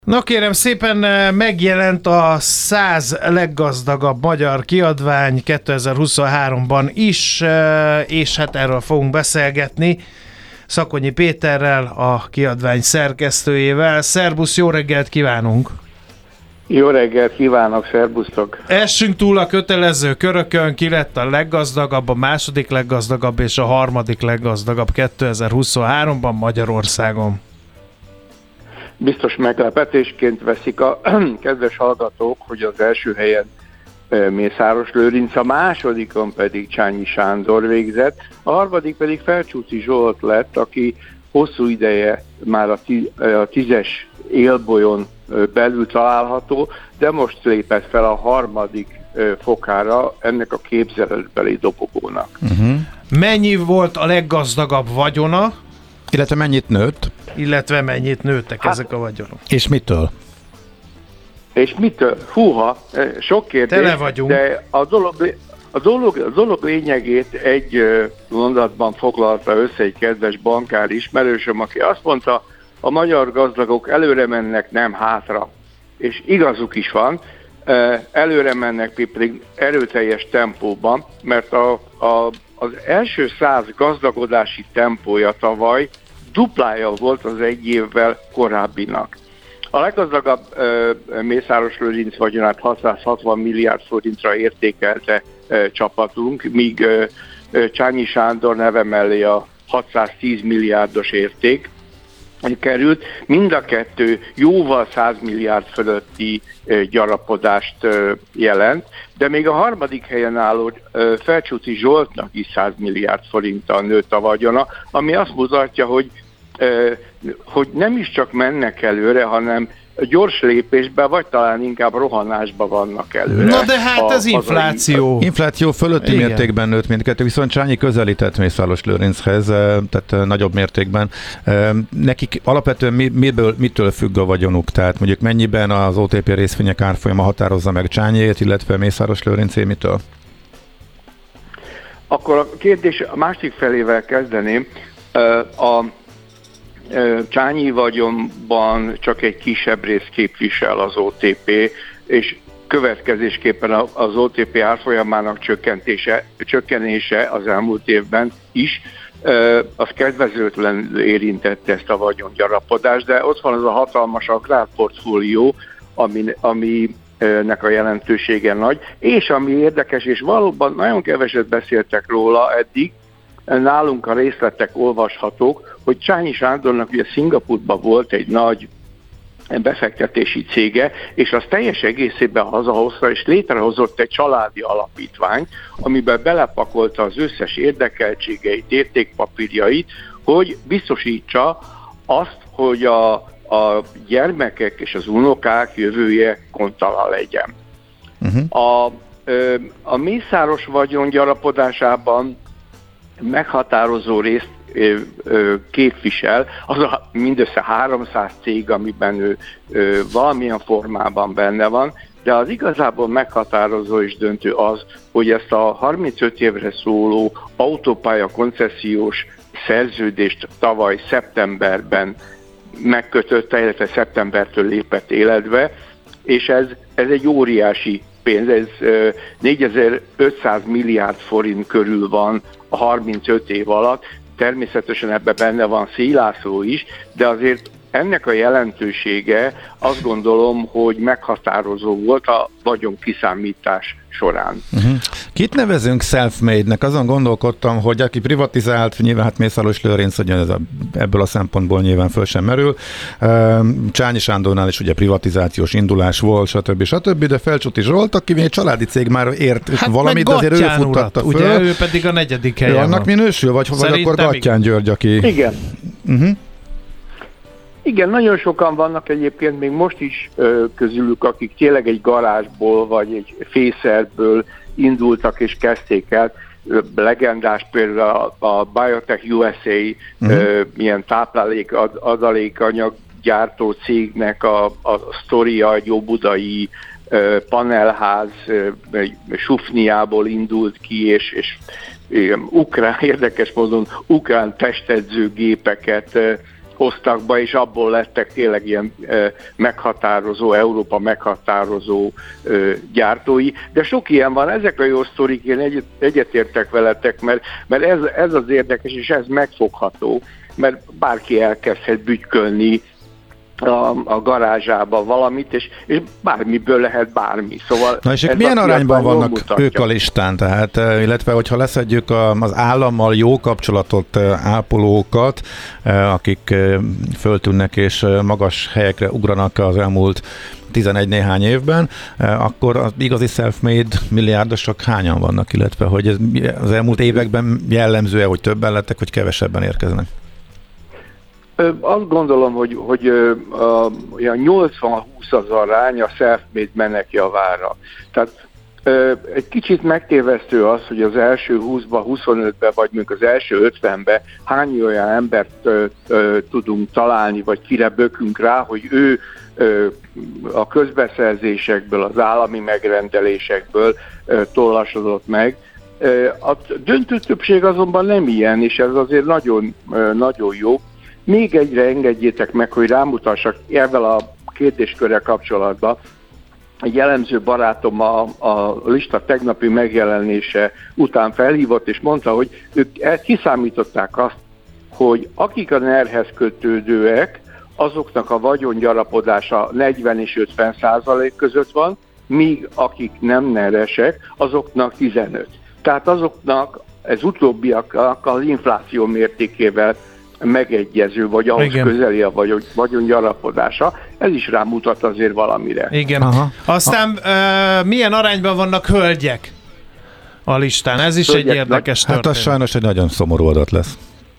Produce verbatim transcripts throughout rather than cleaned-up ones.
Na kérem szépen, megjelent a száz leggazdagabb magyar kiadvány kétezer-huszonháromban is, és hát erről fogunk beszélgetni Szakonyi Péterrel, a kiadvány szerkesztőjével. Szerbusz, jó reggelt kívánunk! Jó reggelt kívánok, szerbusztok! Essünk túl a kötelező körökön, ki lett a leggazdagabb, a második leggazdagabb és a harmadik leggazdagabb kétezer-huszonháromban Magyarországon. Biztos meglepetésként veszik a kedves hallgatók, hogy az első helyen Mészáros Lőrinc, a másodikon pedig Csányi Sándor végzett, a harmadik pedig Felcsúti Zsolt lett, aki hosszú ideje már a tízes élbolyon belül található, de most lépett fel a harmadik fokára ennek a képzeletbeli dobogónak. Uh-huh. Mennyi volt a leggazdagabb vagyona? Illetve mennyit nőtt? Illetve mennyit nőttek hát, ezek a vagyonok? És mitől? És mitől? Húha, sok kérdés, Tele vagyunk. De a dolog, a, dolog, a dolog lényegét egy mondatban foglalta össze egy kedves bankár ismerősöm, aki azt mondta, a magyar gazdagok előre mennek, nem hátra. És igazuk is van, előre mennek pedig erőteljes tempóban, mert a, a, az első száz gazdagodási tempója tavaly duplája volt az egy évvel korábbinak. A leggazdagabb ö, Mészáros Lőrinc vagyonát hatszázhatvan milliárd forintra értékelte ö, csapatunk, míg ö, ö, Csányi Sándor neve mellé a hatszáztíz milliárdos érték került. Mind a kettő jóval száz milliárd fölötti ö, gyarapodást ö, jelent, de még a harmadik helyen álló ö, Felcsúti Zsoltnak is száz milliárd forinttal nőtt a vagyona, ami azt mutatja, hogy hogy nem is csak mennek előre, hanem gyors lépésben, vagy talán inkább rohanásban vannak előre. Na de hát ez infláció. A... Infláció fölötti Igen. mértékben nőtt mindkettő, viszont Csányi közelített Mészáros Lőrinchez, tehát nagyobb mértékben. Nekik alapvetően miből, mitől függ a vagyonuk? Tehát mondjuk mennyiben az o té pé részvények árfolyama határozza meg Csányét, illetve Mészáros Lőrincé mitől? Akkor a kérdés a másik felével kezdeném. A Csányi vagyonban csak egy kisebb rész képvisel az o té pé, és következésképpen az o té pé árfolyamának csökkentése, csökkenése az elmúlt évben is, az kedvezőtlenül érintette ezt a vagyongyarapodást, de ott van az a hatalmas agrárportfólió, ami, aminek a jelentősége nagy, és ami érdekes, és valóban nagyon keveset beszéltek róla eddig, nálunk a részletek olvashatók, hogy Csányi Sándornak ugye Szingapúrban volt egy nagy befektetési cége, és az teljes egészében hazahozta, és létrehozott egy családi alapítványt, amiben belepakolta az összes érdekeltségeit, értékpapírjait, hogy biztosítsa azt, hogy a, a gyermekek és az unokák jövője gondtalan legyen. Uh-huh. A, a Mészáros vagyon gyarapodásában meghatározó részt ö, ö, képvisel, az a mindössze háromszáz cég, amiben ő ö, valamilyen formában benne van, de az igazából meghatározó és döntő az, hogy ezt a harmincöt évre szóló autópálya koncesziós szerződést tavaly szeptemberben megkötötte, illetve szeptembertől lépett életbe, és ez, ez egy óriási pénz, ez négyezer-ötszáz milliárd forint körül van a harmincöt év alatt, természetesen ebben benne van Szilászló is, de azért ennek a jelentősége azt gondolom, hogy meghatározó volt a vagyonkiszámítás során. Uh-huh. Kit nevezünk self-made-nek? Azon gondolkodtam, hogy aki privatizált, nyilván hát Mészáros Lőrinc, ez a, ebből a szempontból nyilván föl sem merül. Csányi Sándornál is ugye privatizációs indulás volt, stb. stb. De Felcsúti Zsolt, aki egy családi cég már ért hát valamit, de azért ő futtatta föl. Ugye ő pedig a negyedik helyen van. Annak minősül? Vagy, vagy akkor Gattyán György, aki... Igen. Uh-huh. Igen, nagyon sokan vannak egyébként még most is ö, közülük, akik tényleg egy garázsból vagy egy fészerből indultak és kezdték el. Ö, legendás például a, a Biotech u es á, uh-huh. ö, milyen táplálék ad, adalékanyag gyártó cégnek a, a sztoria, egy óbudai ö, panelház ö, Sufniából indult ki, és, és igen, ukrán, érdekes módon ukrán testedző gépeket hoztak be, és abból lettek tényleg ilyen meghatározó, Európa meghatározó gyártói, de sok ilyen van, ezek a jó sztorik, én egyet, egyetértek veletek, mert, mert ez, ez az érdekes, és ez megfogható, mert bárki elkezdhet bütykölni A, a garázsába valamit, és, és bármiből lehet bármi. Szóval na és milyen arányban vannak ők a listán? Tehát, illetve, hogyha leszedjük a, az állammal jó kapcsolatot ápolókat, akik föltűnnek és magas helyekre ugranak az elmúlt tizenegy néhány évben, akkor az igazi self-made milliárdosok hányan vannak, illetve, hogy ez az elmúlt években jellemző-e, hogy többen lettek, vagy kevesebben érkeznek? Azt gondolom, hogy, hogy a, a nyolcvan húsz az arány a self-made menek javára. Tehát egy kicsit megtévesztő az, hogy az első húszba, huszonötbe, vagy mondjuk az első ötvenbe hány olyan embert ö, ö, tudunk találni, vagy kire bökünk rá, hogy ő ö, a közbeszerzésekből, az állami megrendelésekből ö, tollasodott meg. A döntő többség azonban nem ilyen, és ez azért nagyon, ö, nagyon jó. Még egyre engedjétek meg, hogy rámutassak ezzel a kérdéskörrel kapcsolatban. Egy jellemző barátom a, a lista tegnapi megjelenése után felhívott, és mondta, hogy ők ezt kiszámították azt, hogy akik a nerhez kötődőek, azoknak a vagyongyarapodása negyven és ötven százalék között van, míg akik nem neresek, azoknak tizenöt. Tehát azoknak, ez utóbbiaknak az infláció mértékével megegyező, vagy ahhoz igen. közeli a vagyongyarapodása. Ez is rámutat azért valamire. Igen. Aha. Aztán uh, milyen arányban vannak hölgyek a listán? Ez is hölgyek, egy érdekes történet. Hát az sajnos egy nagyon szomorú adat lesz.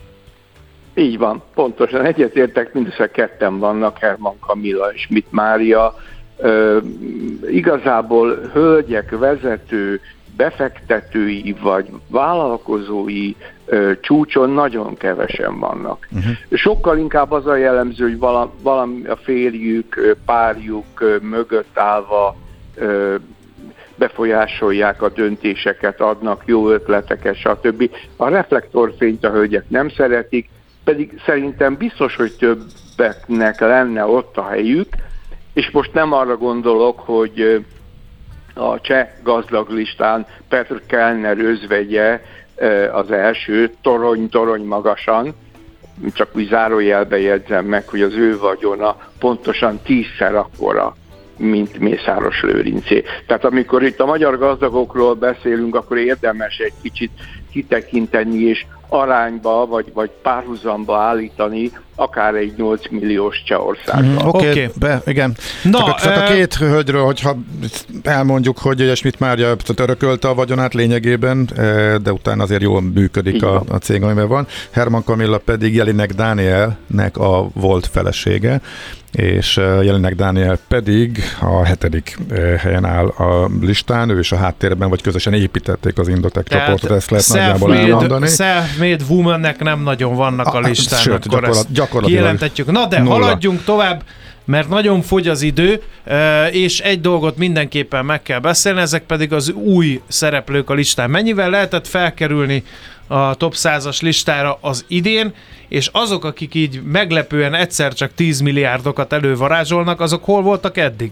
Így van, pontosan. Egyetértek, mindössze ketten vannak, Herman Kamilla és Schmidt Mária. Uh, igazából hölgyek, vezető, befektetői vagy vállalkozói ö, csúcson nagyon kevesen vannak. Uh-huh. Sokkal inkább az a jellemző, hogy vala, valami a férjük, párjuk ö, mögött állva ö, befolyásolják a döntéseket, adnak jó ötleteket, stb. A reflektorfényt a hölgyek nem szeretik, pedig szerintem biztos, hogy többeknek lenne ott a helyük, és most nem arra gondolok, hogy a cseh gazdag listán Petr Kellner özvegye az első, torony-torony magasan, csak úgy zárójelbe jegyzem meg, hogy az ő vagyona pontosan tízszer akkora, mint Mészáros Lőrincé. Tehát amikor itt a magyar gazdagokról beszélünk, akkor érdemes egy kicsit kitekinteni és arányba, vagy, vagy párhuzamba állítani akár egy nyolc milliós Csehországgal. Mm, Oké, okay. okay. igen. Na, csak, a, csak a két hölgyről, hogyha elmondjuk, hogy Schmidt Mária örökölte a vagyonát lényegében, de utána azért jól működik a, a cég, amiben van. Herman Kamilla pedig Jelinek Dánielnek a volt felesége, és Jelinek Dániel pedig a hetedik helyen áll a listán, ő is a háttérben, vagy közösen építették az Indotech csoportot, ezt lehet nagyjából elmondani. Self-made womannek nem nagyon vannak a, a listán, sőt, akkor gyakorlat, ezt kijelentetjük. Na de nulla. Haladjunk tovább, mert nagyon fogy az idő, és egy dolgot mindenképpen meg kell beszélni, ezek pedig az új szereplők a listán. Mennyivel lehetett felkerülni a top százas listára az idén, és azok, akik így meglepően egyszer csak tíz milliárdokat elővarázsolnak, azok hol voltak eddig?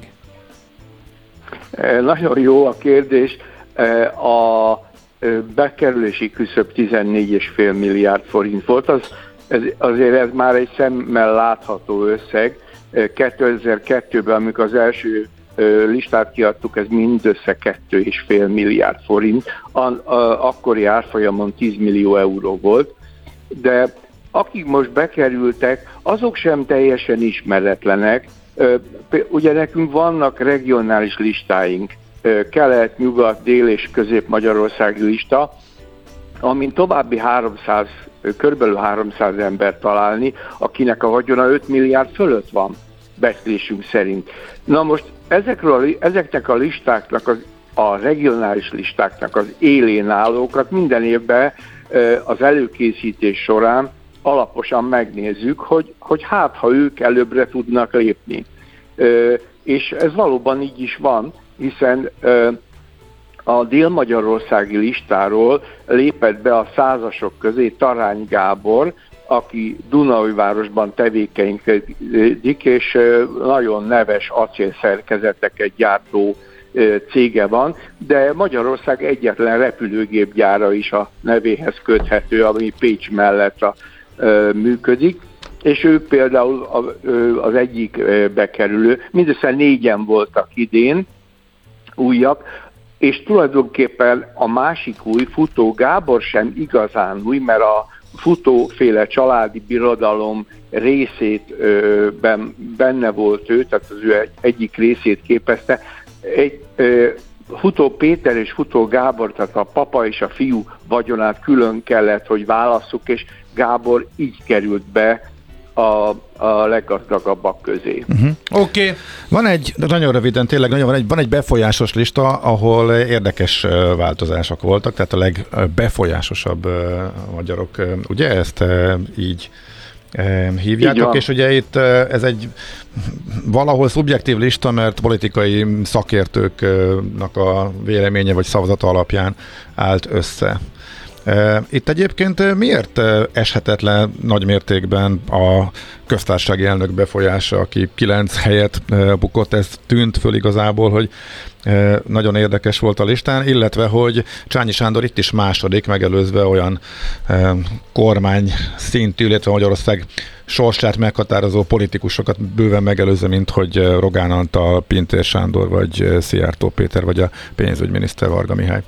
Nagyon jó a kérdés. A bekerülési küszöb tizennégy egész öt milliárd forint volt, az, ez, azért ez már egy szemmel látható összeg. kétezer-kettőben, amikor az első listát kiadtuk, ez mindössze két egész öt milliárd forint, a, a, akkori árfolyamon tíz millió euró volt, de akik most bekerültek, azok sem teljesen ismeretlenek. Ugye nekünk vannak regionális listáink, kelet, nyugat, dél és közép-magyarországi lista, amin további háromszáz, körülbelül háromszáz ember találni, akinek a vagyona öt milliárd fölött van, becslésünk szerint. Na most ezekről a, ezeknek a listáknak, az, a regionális listáknak az élén állókat minden évben az előkészítés során alaposan megnézzük, hogy, hogy hát, ha ők előbbre tudnak lépni. És ez valóban így is van, hiszen a dél-magyarországi listáról lépett be a százasok közé Tarány Gábor, aki Dunaújvárosban tevékenykedik, és nagyon neves acélszerkezeteket gyártó cége van, de Magyarország egyetlen repülőgépgyára is a nevéhez köthető, ami Pécs mellett a, ö, működik, és ő például az egyik bekerülő, mindössze négyen voltak idén újak, és tulajdonképpen a másik új, Futó Gábor sem igazán új, mert a futóféle családi birodalom részét ben, benne volt ő, tehát az ő egyik részét képezte. Egy, Futó Péter és Futó Gábor, tehát a papa és a fiú vagyonát külön kellett, hogy válasszuk, és Gábor így került be a, a leggazdagabbak közé. Uh-huh. Oké. Okay. Van egy, nagyon röviden, tényleg nagyon van egy, van egy befolyásos lista, ahol érdekes változások voltak, tehát a legbefolyásosabb magyarok, ugye ezt így hívjátok, és ugye itt ez egy valahol szubjektív lista, mert politikai szakértőknek a véleménye vagy szavazata alapján állt össze. Itt egyébként miért eshetett le nagy mértékben a köztársasági elnök befolyása, aki kilenc helyet bukott? Ez tűnt föl igazából, hogy nagyon érdekes volt a listán, illetve hogy Csányi Sándor itt is második, megelőzve olyan kormány szintű, illetve Magyarország sorsát meghatározó politikusokat bőven megelőzve, mint hogy Rogán Antal, Pintér Sándor, vagy Szijjártó Péter, vagy a pénzügyminiszter Varga Mihály.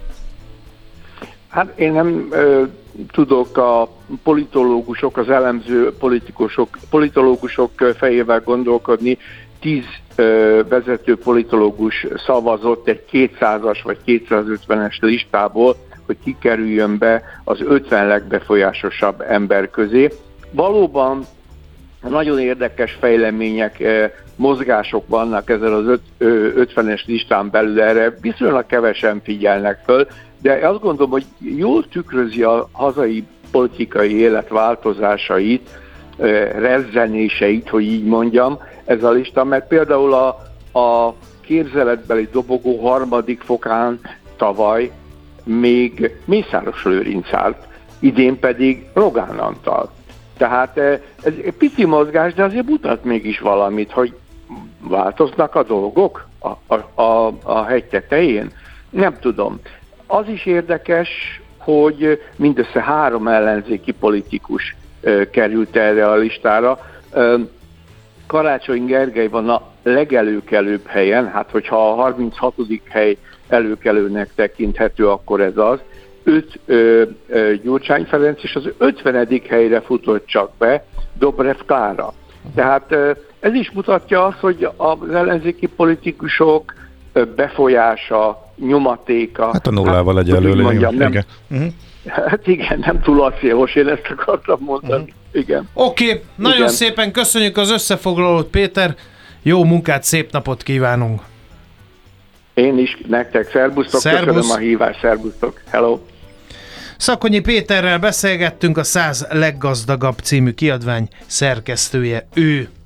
Hát én nem ö, tudok a politológusok, az elemző politikusok, politológusok fejével gondolkodni. Tíz ö, vezető politológus szavazott egy kétszázas vagy kétszázötvenes listából, hogy kikerüljön be az ötven legbefolyásosabb ember közé. Valóban nagyon érdekes fejlemények, mozgások vannak ezen az ötvenes listán belül, erre viszonylag kevesen figyelnek föl, de azt gondolom, hogy jól tükrözi a hazai politikai élet változásait, rezzenéseit, hogy így mondjam, ez a lista, mert például a, a képzeletbeli dobogó harmadik fokán tavaly még Mészáros Lőrinc állt, idén pedig Rogán Antal. Tehát ez egy pici mozgás, de azért mutat mégis valamit, hogy változnak a dolgok a, a, a, a hegy tetején. Nem tudom. Az is érdekes, hogy mindössze három ellenzéki politikus uh, került erre a listára. Uh, Karácsony Gergely van a legelőkelőbb helyen, hát hogyha a harminchatodik hely előkelőnek tekinthető, akkor ez az. Öt uh, uh, Gyurcsány Ferenc, és az ötvenedik helyre futott csak be Dobrev Klára. Tehát uh, ez is mutatja azt, hogy az ellenzéki politikusok uh, befolyása, nyomatéka. Hát a nullával hát, egyelőre. Mondjam, nem, igen. Uh-huh. Hát igen, nem túl acélos, én ezt akartam mondani. Uh-huh. Igen. Oké, okay, nagyon igen. Szépen köszönjük az összefoglalót, Péter. Jó munkát, szép napot kívánunk. Én is nektek, szerbusztok, Szerbusz. Köszönöm a hívást, szerbusztok, hello. Szakonyi Péterrel beszélgettünk, a száz leggazdagabb című kiadvány szerkesztője ő.